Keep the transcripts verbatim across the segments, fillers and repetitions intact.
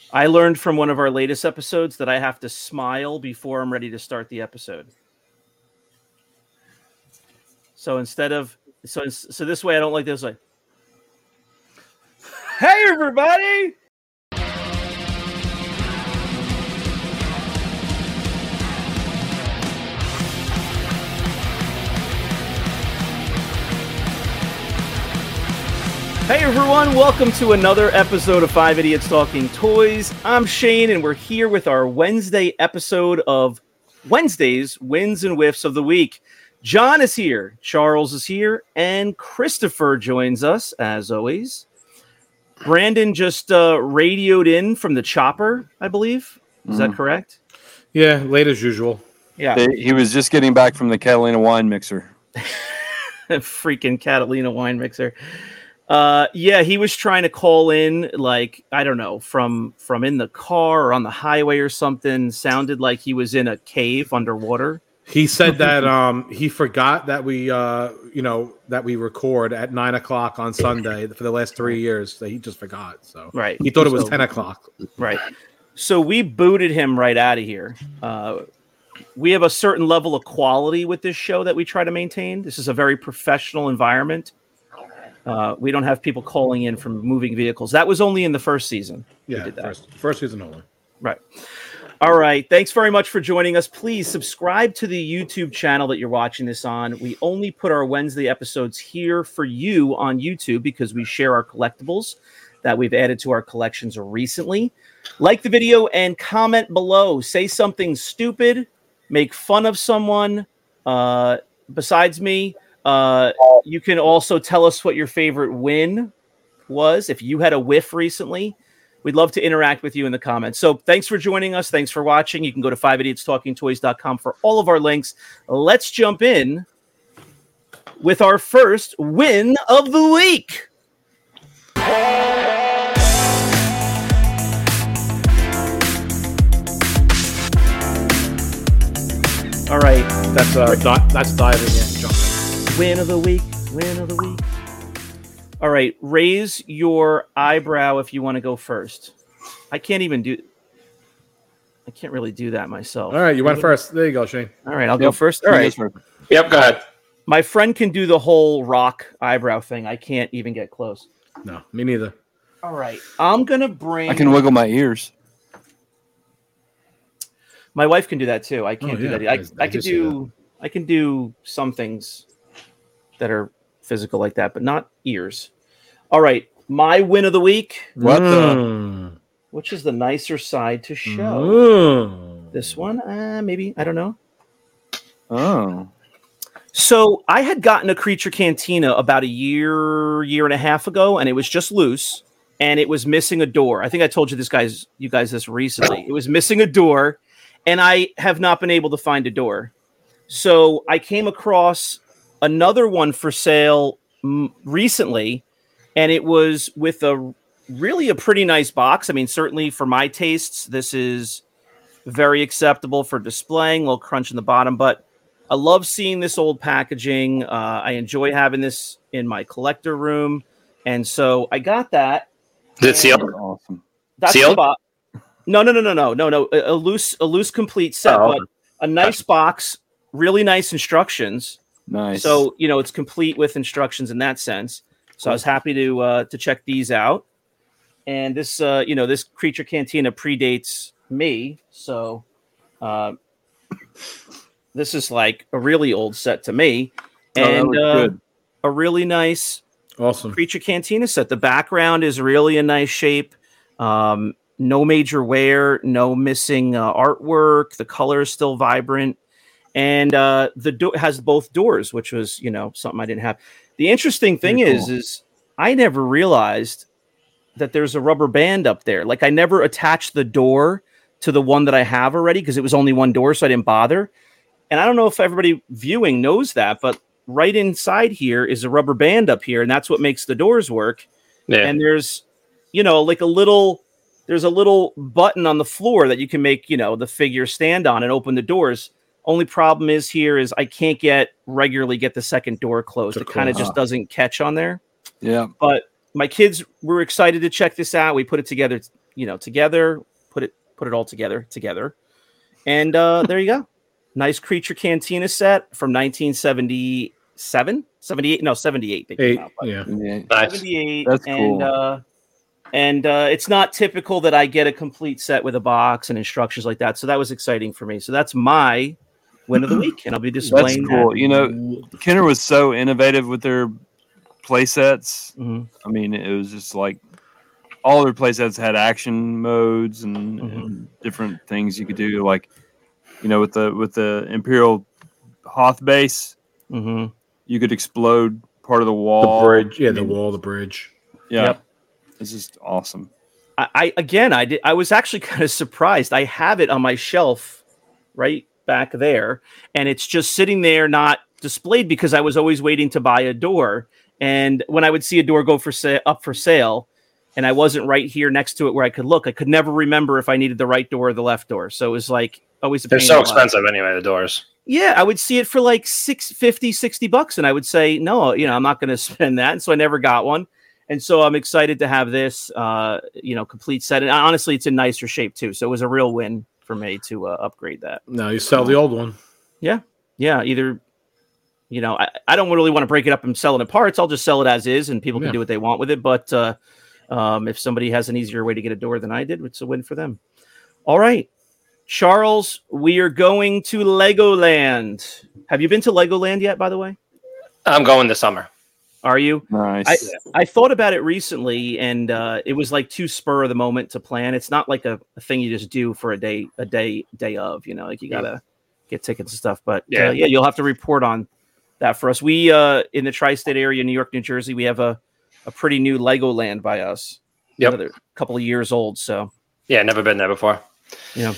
I learned from one of our latest episodes that I have to smile before I'm ready to start the episode. So instead of so so this way I don't like this like. Hey everybody! Hey everyone, welcome to another episode of Five Idiots Talking Toys. I'm Shane and we're here with our Wednesday episode of Wednesday's Wins and Whiffs of the Week. John is here, Charles is here, and Christopher joins us as always. Brandon just uh, radioed in from the chopper, I believe. Is mm. that correct? Yeah, late as usual. Yeah, He was just getting back from the Catalina wine mixer. Freaking Catalina wine mixer. Uh, yeah, he was trying to call in, like, I don't know, from from in the car or on the highway or something. Sounded like he was in a cave underwater. He said that um, he forgot that we, uh, you know, that we record at nine o'clock on Sunday for the last three years. That he just forgot. So right, he thought it was so, ten o'clock. Right. So we booted him right out of here. Uh, we have a certain level of quality with this show that we try to maintain. This is a very professional environment. Uh, we don't have people calling in from moving vehicles. That was only in the first season. Yeah, did that. First, first season only. Right. All right. Thanks very much for joining us. Please subscribe to the YouTube channel that you're watching this on. We only put our Wednesday episodes here for you on YouTube because we share our collectibles that we've added to our collections recently. Like the video and comment below. Say something stupid. Make fun of someone uh, besides me. Uh, you can also tell us what your favorite win was. If you had a whiff recently, we'd love to interact with you in the comments. So thanks for joining us. Thanks for watching. You can go to five idiots talking toys dot com for all of our links. Let's jump in with our first win of the week. All right. That's uh, di- that's diving in, jumping. Win of the week, win of the week. All right, raise your eyebrow if you want to go first. I can't even do. I can't really do that myself. All right, you went first. There you go, Shane. All right, I'll Yep. go first. All right. Yep, go ahead. My friend can do the whole rock eyebrow thing. I can't even get close. No, me neither. All right, I'm gonna bring. I can wiggle my ears. My wife can do that too. I can't Oh, do yeah. that. I, I- I, I can just see do. I can do some things that are physical like that, but not ears. All right, my win of the week. What Mm. the? Which is the nicer side to show? Mm. This one, uh, maybe I don't know. Oh. So I had gotten a Creature Cantina about a year, year and a half ago, and it was just loose, and it was missing a door. I think I told you this guys, you guys, this recently. It was missing a door, and I have not been able to find a door. So I came across another one for sale m- recently, and it was with a really a pretty nice box. I mean, certainly for my tastes, this is very acceptable for displaying. A little crunch in the bottom, but I love seeing this old packaging. Uh, I enjoy having this in my collector room, and so I got that. Is it sealed? Awesome. That's Sealed? the box. No, no, no, no, no, no, no. A, a loose, a loose, complete set, Oh. but a nice box. Really nice instructions. Nice. So, you know, it's complete with instructions in that sense. So I was happy to uh, to check these out. And this, uh, you know, this Creature Cantina predates me. So uh, this is like a really old set to me. Oh, that And looks uh, good. a really nice Awesome. Creature Cantina set. The background is really a nice shape. Um, no major wear, no missing uh, artwork. The color is still vibrant. And uh, the door has both doors, which was, you know, something I didn't have. The interesting thing Very is, cool. is I never realized that there's a rubber band up there. Like I never attached the door to the one that I have already because it was only one door, so I didn't bother. And I don't know if everybody viewing knows that, but right inside here is a rubber band up here, and that's what makes the doors work. Yeah. And there's, you know, like a little, there's a little button on the floor that you can make, you know, the figure stand on and open the doors. Only problem is here is I can't get regularly get the second door closed. It kind of just doesn't catch on there. Yeah. But my kids were excited to check this out. We put it together you know, together, put it put it all together together, and uh, there you go. Nice Creature Cantina set from nineteen seventy-seven, seventy-eight, no, seventy-eight. They came Eight, out, but yeah. Yeah. Nice. seventy-eight. That's and, cool. Uh, and uh, it's not typical that I get a complete set with a box and instructions like that. So that was exciting for me. So that's my win of the week, and I'll be That's displaying cool. that. You know, Kenner was so innovative with their play sets. Mhm. I mean, it was just like all their play sets had action modes and, Mhm. and different things you could do. Like, you know, with the with the Imperial Hoth base, Mhm. you could explode part of the The wall. bridge, yeah, I the mean, wall, the bridge. Yeah, Yep. it's just awesome. I, I again, I did. I was actually kind of surprised. I have it on my shelf right back there, and it's just sitting there, not displayed, because I was always waiting to buy a door. And when I would see a door go for sale, up for sale, and I wasn't right here next to it where I could look, I could never remember if I needed the right door or the left door. So it was like always a They're pain so in the butt. expensive anyway, the doors. Yeah, I would see it for like six fifty, sixty bucks, and I would say, no, you know, I'm not going to spend that. And so I never got one. And so I'm excited to have this, uh, you know, complete set. And honestly, it's in nicer shape too. So it was a real win for me to uh, upgrade that. No, you sell the old one. Yeah. Yeah. Either, you know, I, I don't really want to break it up and sell it in parts. I'll just sell it as is, and people can Yeah. do what they want with it. But uh, um, if somebody has an easier way to get a door than I did, it's a win for them. All right. Charles, we are going to Legoland. Have you been to Legoland yet, by the way? I'm going this summer. Are you? Nice. I, I thought about it recently, and uh, it was like too spur of the moment to plan. It's not like a, a thing you just do for a day, a day, day of. You know, like you gotta get tickets and stuff. But yeah, Yeah. uh, yeah, you'll have to report on that for us. We uh, in the tri-state area, New York, New Jersey, we have a, a pretty new Legoland by us. Yep. Another couple of years old. So Yeah, never been there before. yeah.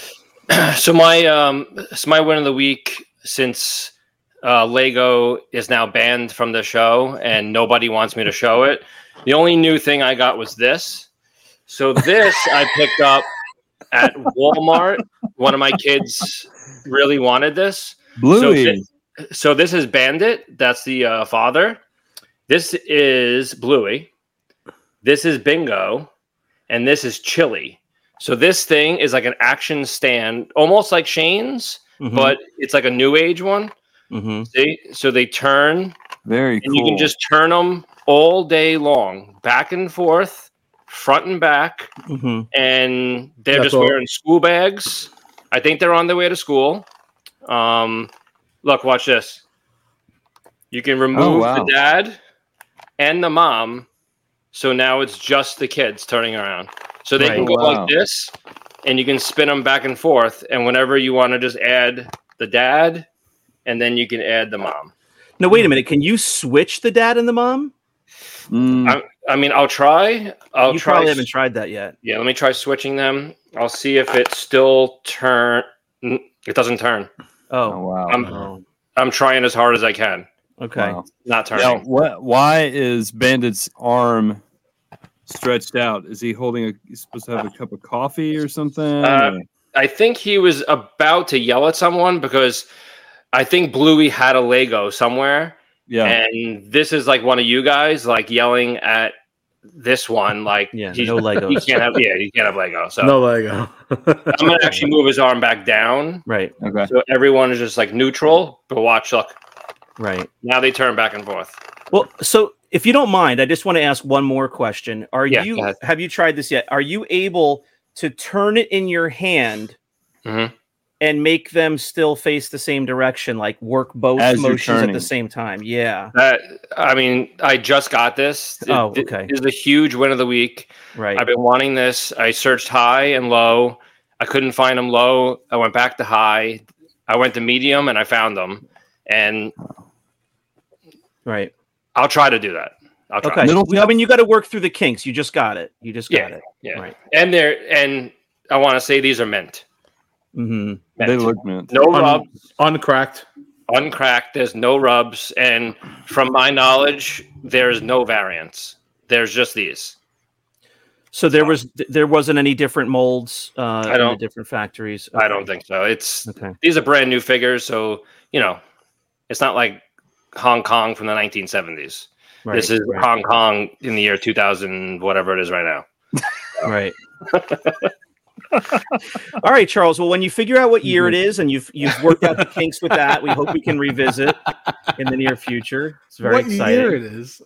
So my um, so my win of the week, since uh, Lego is now banned from the show and nobody wants me to show it, the only new thing I got was this. So this I picked up at Walmart. One of my kids really wanted this. Bluey. So, thi- so this is Bandit. That's the uh, father. This is Bluey. This is Bingo. And this is Chili. So this thing is like an action stand, almost like Shane's, Mhm. but it's like a new age one. Mhm. See? So they turn, Very and cool. you can just turn them all day long, back and forth, front and back, Mhm. and they're That's just all. wearing school bags. I think they're on their way to school. Um, look, watch this. You can remove wow. the dad and the mom, so now it's just the kids turning around. So they Right. can go Wow. like this, and you can spin them back and forth. And whenever you want to just add the dad, and then you can add the mom. No, wait a minute. Can you switch the dad and the mom? Mm, I, I mean, I'll try. I'll you try. probably haven't tried that yet. Yeah, let me try switching them. I'll see if it still turn. mm, It doesn't turn. oh, Oh, wow. I'm oh I'm trying as hard as I can. okay. Wow. Not turning. Now, what? Why is Bandit's arm stretched out? Is he holding a? He's supposed to have a cup of coffee or something? Uh, or- I think he was about to yell at someone because I think Bluey had a Lego somewhere, yeah. and this is like one of you guys like yelling at this one. Like, Yeah, he's- no You Legos. can't have. Yeah, you can't have Lego. So No Lego. I'm gonna actually move his arm back down, Right, Okay. so everyone is just like neutral. But watch, look. right. Now they turn back and forth. Well, so if you don't mind, I just want to ask one more question. Are Yeah, go you ahead. have you tried this yet? Are you able to turn it in your hand Mhm. and make them still face the same direction, like work both As you're motions at turning. the same time? Yeah, That I mean, I just got this. It- Oh, it okay. is a huge win of the week. right. I've been wanting this. I searched high and low. I couldn't find them low. I went back to high. I went to medium and I found them. And right. I'll try to do that. I'll try. Okay. Middle I mean, you got to work through the kinks. You just got it. You just got Yeah. it. Yeah. Right. And they're and I want to say these are mint. Mm-hmm. They mint. look mint. No Un- rubs, Uncracked. uncracked. There's no rubs, and from my knowledge, there's no variants. There's just these. So there was there wasn't any different molds uh, I in the don't- different factories. I don't think so. It's Okay. these are brand new figures, so you know, it's not like Hong Kong from the nineteen seventies. Right. This is right, Hong Kong in the year two thousand, whatever it is right now. right. All right, Charles. Well, when you figure out what year it is and you've you've worked out the kinks with that, we hope we can revisit in the near future. It's very what exciting. year it is?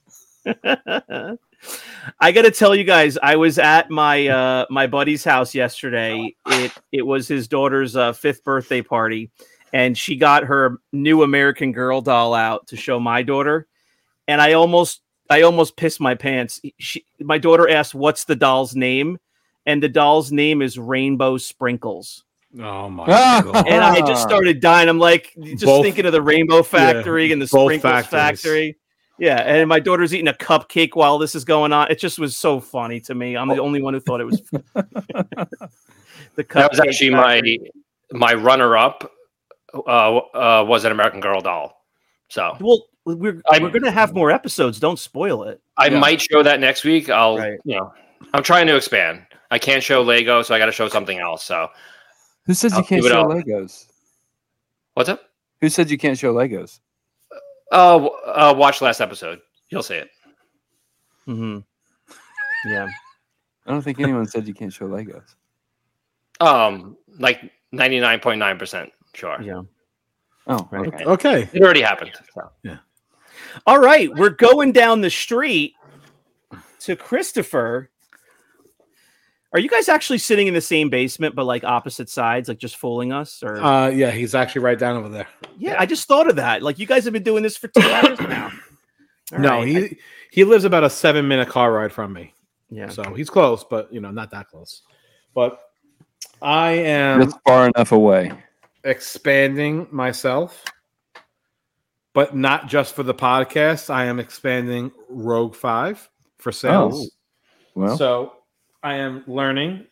I got to tell you guys, I was at my uh, my buddy's house yesterday. It it was his daughter's uh, fifth birthday party, and she got her new American Girl doll out to show my daughter, and I almost I almost pissed my pants. She, my daughter asked, "What's the doll's name?" And the doll's name is Rainbow Sprinkles. Oh my Ah! god! And I just started dying. I'm like, just Both- thinking of the Rainbow Factory yeah, and the both Sprinkles factories. Factory. Yeah, and my daughter's eating a cupcake while this is going on. It just was so funny to me. I'm the only one who thought it was the cupcake. That was actually factory. my my runner up. Uh, uh, was an American Girl doll. So Well, we're I'm- we're gonna have more episodes. Don't spoil it. I Yeah. might show that next week. I'll, Right. you know, I'm trying to expand. I can't show Lego, so I got to show something else. So Who says I'll you can't keep it show up. Legos? what's up? Who said you can't show Legos? Oh, uh, watch last episode. You'll see it. Mm-hmm. Yeah. I don't think anyone said you can't show Legos. Um, like ninety-nine point nine percent sure. Yeah. Oh, Right. okay. Okay. It already happened. So. All right, we're going down the street to Christopher. Are you guys actually sitting in the same basement, but like opposite sides, like just fooling us? Or Uh, yeah, he's actually right down over there. yeah, I just thought of that. Like you guys have been doing this for two hours now. All no, right, he I- he lives about a seven minute car ride from me, yeah. so he's close, but you know, not that close. But I am That's far enough away. expanding myself, but not just for the podcast. I am expanding Rogue Five for sales. Well, So I am learning.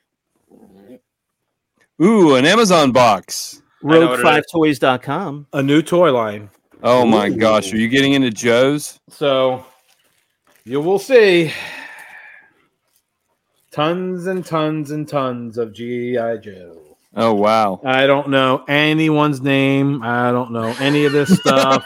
ooh, an Amazon box. know rogue what it five toys dot com. A new toy line. Oh my Ooh. gosh, are you getting into Joe's? So you will see tons and tons and tons of G I. Joe. Oh wow. I don't know anyone's name. I don't know any of this stuff.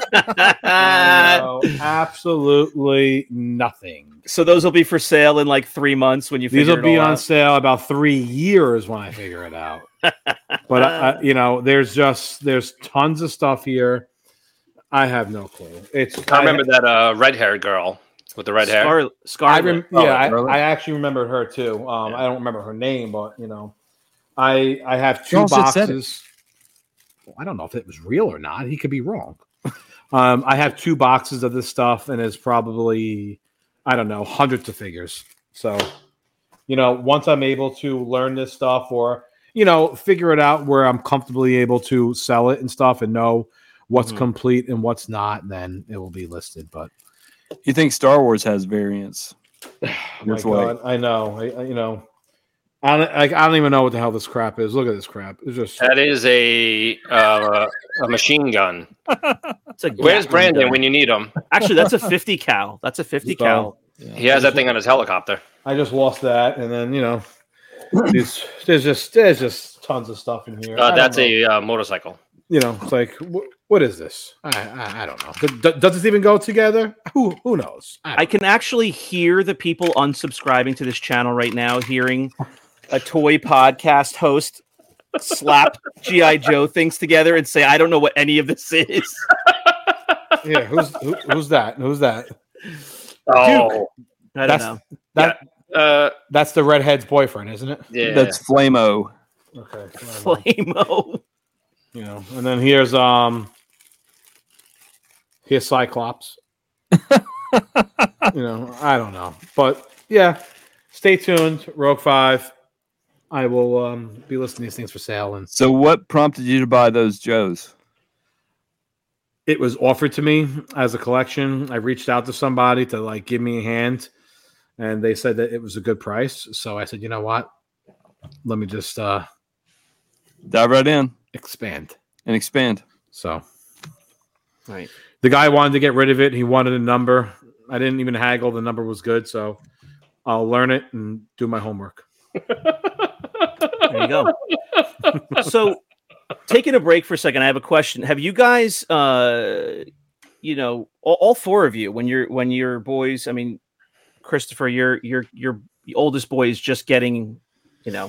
I know absolutely nothing. So those will be for sale in like three months when you These figure will be it all on out. sale about three years when I figure it out. But I, I, you know, there's just there's tons of stuff here. I have no clue. It's I remember that uh, red-haired girl with the red hair. Scar- I Scarlet. rem- Oh, yeah, I, really? I actually remember her too. Um, Yeah. I don't remember her name, but you know, I I have two Charles had said it. boxes. Well, I don't know if it was real or not. He could be wrong. um, I have two boxes of this stuff, and it's probably I don't know hundreds of figures. So, you know, once I'm able to learn this stuff, or you know, figure it out where I'm comfortably able to sell it and stuff, and know what's Mhm. complete and what's not, then it will be listed. But You think Star Wars has variants? my That's why. God, I know. I, I- you know, I don't, like, I don't even know what the hell this crap is. Look at this crap. It's just That is a uh, a machine gun. It's a Where's Gatling Brandon gun. when you need him? Actually, that's a fifty cal. That's a fifty cal. He has that thing on his helicopter. I just lost that, and then you know, there's there's just there's just tons of stuff in here. I Uh, don't that's know. a uh, motorcycle. you know, it's like wh- what is this? I I, I don't know. D- d- does this even go together? Who who knows? I I can actually hear the people unsubscribing to this channel right now hearing a toy podcast host slap G I. Joe things together and say, I don't know what any of this is. yeah. Who's who, who's that? Who's that? Oh, I don't That's know. that. uh, That's the redhead's boyfriend, isn't it? yeah. That's Flamo. Okay. Flamo. You know, and then here's um here's Cyclops. you know, I don't know. But yeah, stay tuned. Rogue Five. I will um be listing these things for sale, and So what prompted you to buy those Joes? it was offered to me as a collection. I reached out to somebody to like give me a hand, and they said that it was a good price. So I said, you know what? Let me just uh Dive right in expand. and expand. So Right. the guy wanted to get rid of it. He wanted a number. I didn't even haggle. The number was good, so I'll learn it and do my homework. There you go. So, taking a break for a second, I have a question. Have you guys, uh, you know, all, all four of you, when you're when your boys, I mean, Christopher, your your your oldest boy is just getting you know,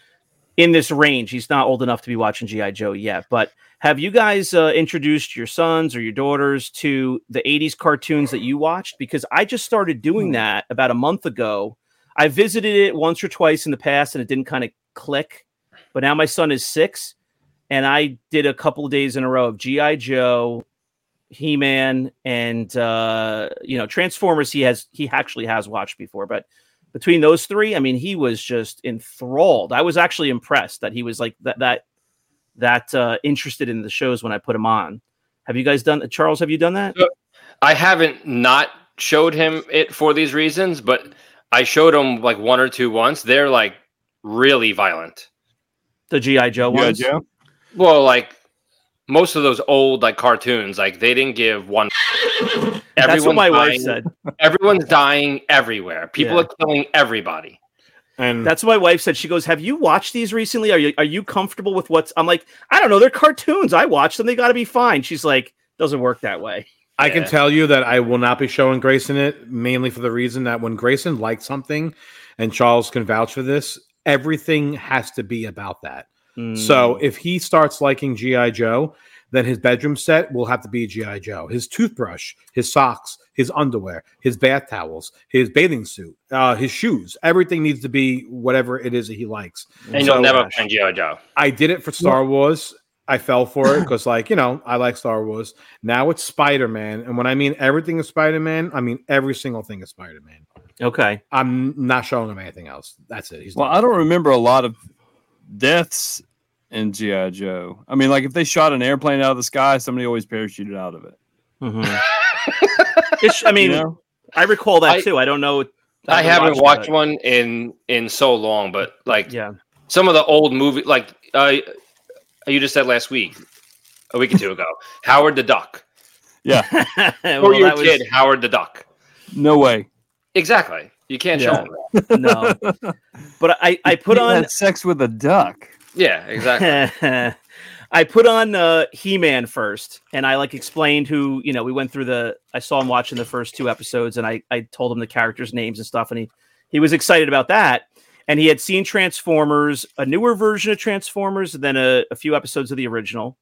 in this range. He's not old enough to be watching G I. Joe yet. But have you guys uh, introduced your sons or your daughters to the eighties cartoons that you watched? Because I just started doing that about a month ago. I visited it once or twice in the past, and it didn't kind of click. But now my son is six, and I did a couple of days in a row of G I. Joe, He-Man, and uh, you know, Transformers. He has he actually has watched before, but between those three, I mean, he was just enthralled. I was actually impressed that he was like that that that uh, interested in the shows when I put him on. Have you guys done, Charles? Have you done that? I haven't not showed him it for these reasons, but I showed him like one or two once. They're like really violent. The G I. Joe ones? G I. Joe? Well, like most of those old like cartoons, like they didn't give one. That's what my dying. wife said. Everyone's dying everywhere. People Yeah. are killing everybody. And That's what my wife said. She goes, "Have you watched these recently? Are you are you comfortable with what's?" I'm like, "I don't know. They're cartoons. I watch them. They got to be fine." She's like, "Doesn't work that way." I Yeah. can tell you that I will not be showing Grayson it, mainly for the reason that when Grayson likes something, and Charles can vouch for this, everything has to be about that. Mm. So if he starts liking G I. Joe, then his bedroom set will have to be G I. Joe. His toothbrush, his socks, his underwear, his bath towels, his bathing suit, uh, his shoes, everything needs to be whatever it is that he likes. And So, you'll never find G I. Joe. I did it for Star Wars. I fell for it because, like, you know, I like Star Wars. Now it's Spider-Man. And when I mean everything is Spider-Man, I mean every single thing is Spider-Man. Okay. I'm not showing him anything else. That's it. He's Well, done. I don't remember a lot of deaths in G I. Joe. I mean, like if they shot an airplane out of the sky, somebody always parachuted out of it. Mhm. It's, I mean, You know? I recall that I- too. I don't know. I haven't watched it. one in in so long, but like Yeah. some of the old movie, like uh, you just said last week, a week or two ago, Howard the Duck. Yeah, Well, For your that was- kid, Howard the Duck. no way. Exactly. You can't Yeah. show him. No. But I, I put He on had sex with a duck. Yeah, exactly. I put on uh, He-Man first, and I like explained who, you know, we went through the, I saw him watching the first two episodes, and I, I told him the characters' names and stuff, and he, he was excited about that. And he had seen Transformers, a newer version of Transformers, and then a, a few episodes of the original.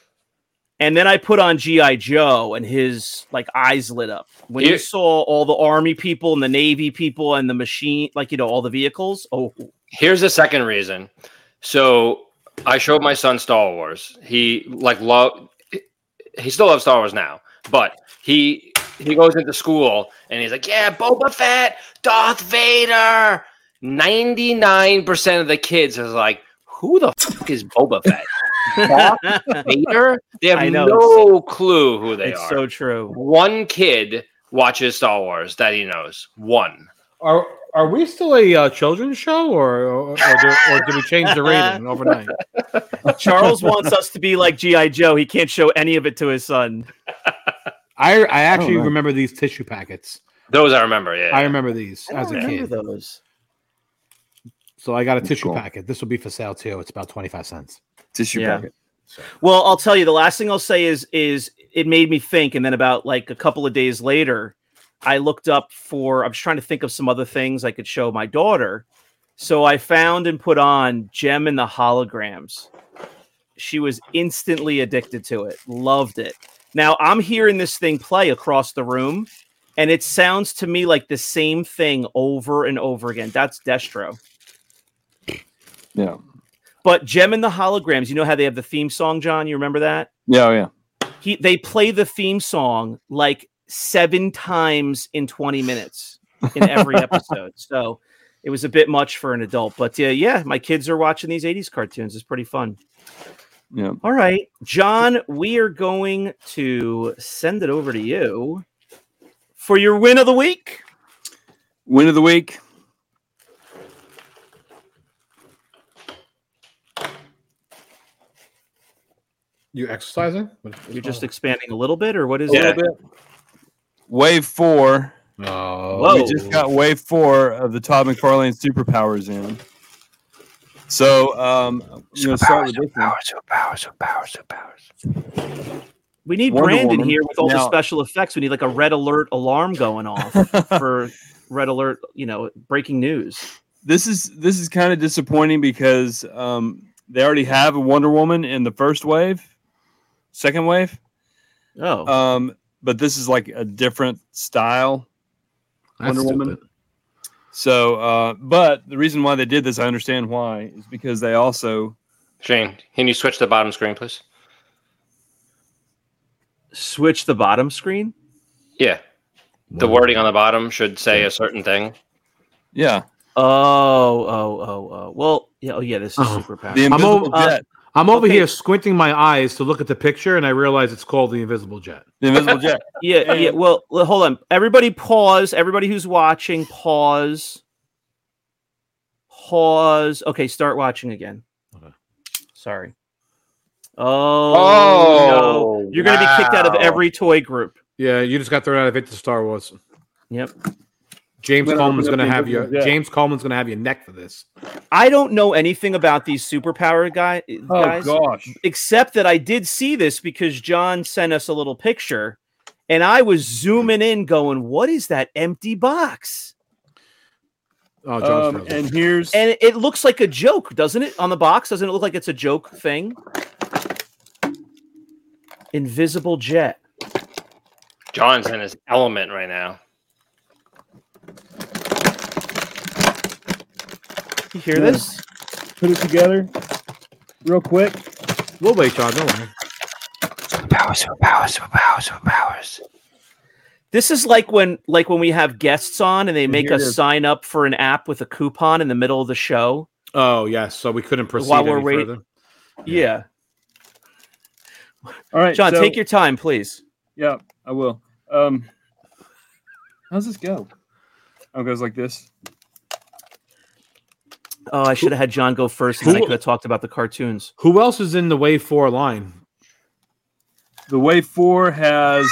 And then I put on G I. Joe, and his like eyes lit up when he Here- saw all the Army people and the Navy people and the machine, like, you know, all the vehicles. Oh, Here's the second reason. So I showed my son Star Wars. He like love. He still loves Star Wars now, but he he goes into school and he's like, "Yeah, Boba Fett, Darth Vader." Ninety-nine percent of the kids is like, "Who the fuck is Boba Fett?" Darth Vader? They have I know, no clue who they it's are. so true. One kid watches Star Wars that he knows. One. Are are we still a uh, children's show, or or, or, do, or did we change the rating overnight? Charles wants us to be like G I. Joe. He can't show any of it to his son. I I actually Oh, right. remember these tissue packets. Those I remember. Yeah. I remember these I as a don't remember kid. those. So I got a tissue Cool. packet. This will be for sale too. It's about twenty five cents. Tissue Yeah. packet. Well, I'll tell you, the last thing I'll say is is it made me think, and then about like a couple of days later, I looked up for, I was trying to think of some other things I could show my daughter. So I found and put on Gem and the Holograms. She was instantly addicted to it, loved it. Now I'm hearing this thing play across the room, and it sounds to me like the same thing over and over again. That's Destro. Yeah. But Gem and the Holograms, you know how they have the theme song, John? You remember that? Yeah. Oh, yeah. He they play the theme song like seven times in twenty minutes in every episode. So it was a bit much for an adult. But uh, yeah, my kids are watching these eighties cartoons. It's pretty fun. Yeah. All right, John, we are going to send it over to you for your win of the week. Win of the week. You exercising? You're just expanding a little bit, or what is Yeah. it? Wave four. Oh, Whoa. We just got wave four of the Todd McFarlane superpowers in. So um, I'm going to start with this one. superpowers, superpowers, superpowers. We need Wonder Brandon Woman. here with all the Now- special effects. We need like a red alert alarm going off for red alert, you know, breaking news. this is this is kind of disappointing because um, they already have a Wonder Woman in the first wave, second wave. Oh, Um, but this is like a different style That's Wonder Woman. stupid. So, uh, but the reason why they did this, I understand why, is because they also Shane, can you switch the bottom screen, please? switch the bottom screen. Yeah. The wording on the bottom should say a certain thing. yeah Oh, oh, oh, oh. Well, yeah, oh, yeah. This is Oh, super power. the I'm Invisible over- uh, Jet. I'm over Okay. here squinting my eyes to look at the picture, and I realize it's called the Invisible Jet. The Invisible Jet. Yeah, yeah. And- Well, well, hold on. Everybody, pause. Everybody who's watching, pause. Pause. Okay, start watching again. Okay. Sorry. Oh, Oh, no. You're going to be kicked out of wow. every toy group. Yeah, you just got thrown out of it to Star Wars. Yep. James I'm gonna Coleman's open going to up have the your Invisible Jet. James Coleman's going to have your neck for this. I don't know anything about these superpower guy, Oh guys, gosh. except that I did see this because John sent us a little picture, and I was zooming in, going, "What is that empty box?" Oh, John's Um, frozen. and here's And it, it looks like a joke, doesn't it? On the box, doesn't it look like it's a joke thing? Invisible Jet. John's in his element right now. You hear Yeah. this? put it together real quick. We'll wait, John. Don't worry. Superpowers, superpowers, superpowers, superpowers. This is like when, like when we have guests on and they make here it us is. sign up for an app with a coupon in the middle of the show. Oh, yes. So we couldn't proceed While we're any wait- further. Yeah, All right, John, so- take your time, please. Yeah, I will. Um, how's this go? Oh, it goes like this. Oh, I should have had John go first, and then I Who- could have talked about the cartoons. Who else is in the Wave Four line? The Wave Four has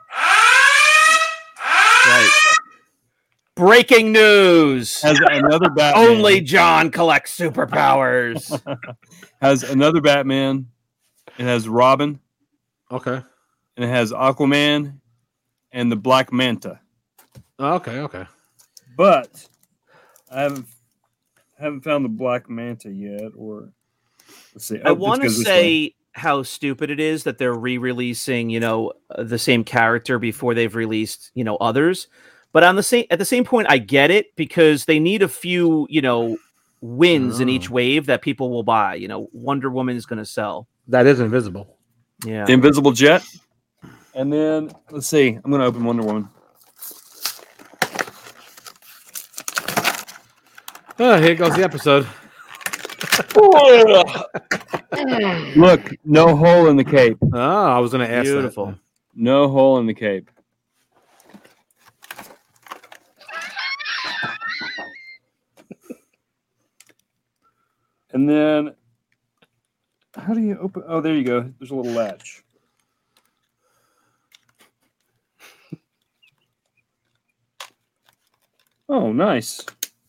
Right. Breaking news. has another Batman. Only John collects superpowers. has another Batman. It has Robin, Okay. and it has Aquaman, and the Black Manta. Oh, okay. Okay. But I haven't haven't found the Black Manta yet. Or let's see. I Oh, want to this goes this say way. how stupid it is that they're re-releasing, you know, uh, the same character before they've released, you know, others. But on the same at the same point, I get it because they need a few, you know, wins in each Oh. wave that people will buy. You know, Wonder Woman is going to sell. That is invisible. Yeah. The Invisible Jet, and then let's see. I'm going to open Wonder Woman. Oh, here goes the episode. Look, no hole in the cape. Oh, I was going to ask that. Beautiful. No hole in the cape. And then, how do you open? Oh, there you go. There's a little latch. Oh, nice.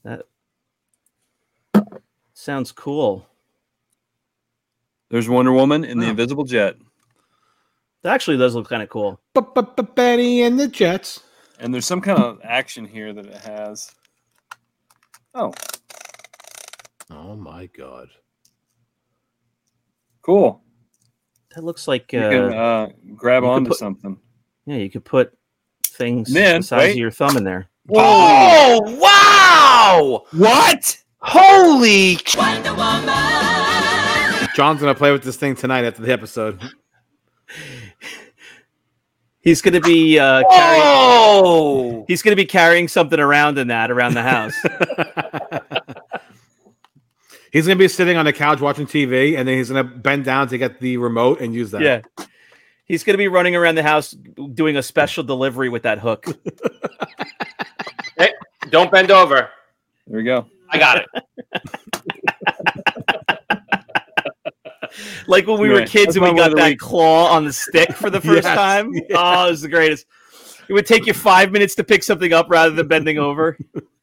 Sounds cool. There's Wonder Woman in the Wow. Invisible Jet. That actually does look kind of cool. But Betty and the Jets. And there's some kind of action here that it has. Oh, Oh my God. cool. That looks like uh, You can uh, grab you can onto put- something. yeah, you could put things Man, the size wait. of your thumb in there. Oh, wow! What? Holy! John's going to play with this thing tonight after the episode. He's going to be uh, carrying. Oh! He's going to be carrying something around in that around the house. He's going to be sitting on the couch watching T V, and then he's going to bend down to get the remote and use that. Yeah. He's going to be running around the house doing a special delivery with that hook. Hey, don't bend over. There we go. I got it. Like when we were Right. kids That's and we my got word of the that week. claw on the stick for the first Yes. time. Yes. Oh, it was the greatest. It would take you five minutes to pick something up rather than bending over.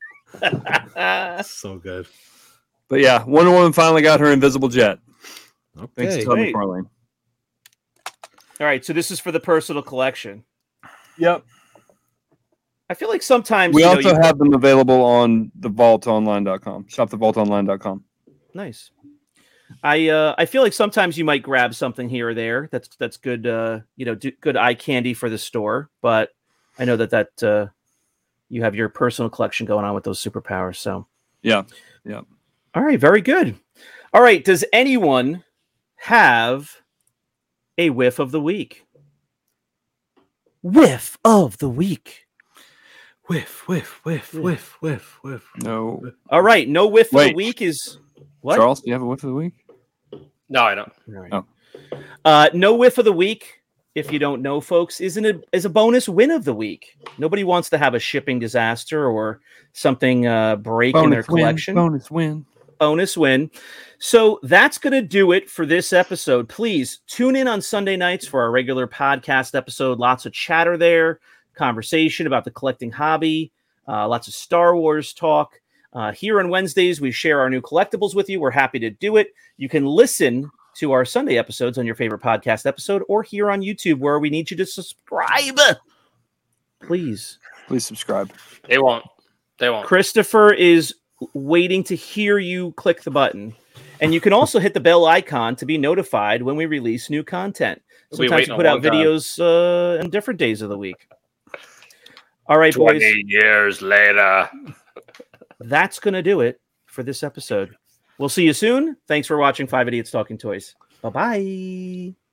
So good. But yeah, Wonder Woman finally got her Invisible Jet. Thanks Okay. to Todd great. McFarlane. All right, so this is for the personal collection. Yep. I feel like sometimes We you know, also you- have them available on the vault online dot com. shop the vault online dot com. Nice. I uh, I feel like sometimes you might grab something here or there. That's that's good. Uh, you know, do, good eye candy for the store. But I know that that uh, you have your personal collection going on with those superpowers. So Yeah, yeah. all right, very good. All right, does anyone have a whiff of the week? Whiff of the week. Whiff, whiff, whiff, whiff, whiff, whiff. No, All right, no whiff of the Wait. week is what? Charles, do you have a whiff of the week? No, I don't. All right. Oh. Uh, no whiff of the week, if you don't know, folks, isn't a is a bonus win of the week. Nobody wants to have a shipping disaster or something uh, break in their collection. Win, bonus win. Bonus win. So that's going to do it for this episode. Please tune in on Sunday nights for our regular podcast episode. Lots of chatter there, conversation about the collecting hobby, uh, lots of Star Wars talk. Uh, here on Wednesdays, we share our new collectibles with you. We're happy to do it. You can listen to our Sunday episodes on your favorite podcast episode or here on YouTube, where we need you to subscribe. Please. Please subscribe. They won't. They won't. Christopher is waiting to hear you click the button. And you can also hit the bell icon to be notified when we release new content. We'll be Sometimes waiting we a put out long time. videos uh, on different days of the week. All right, boys. twenty years later. That's going to do it for this episode. We'll see you soon. Thanks for watching Five Idiots Talking Toys. Bye-bye.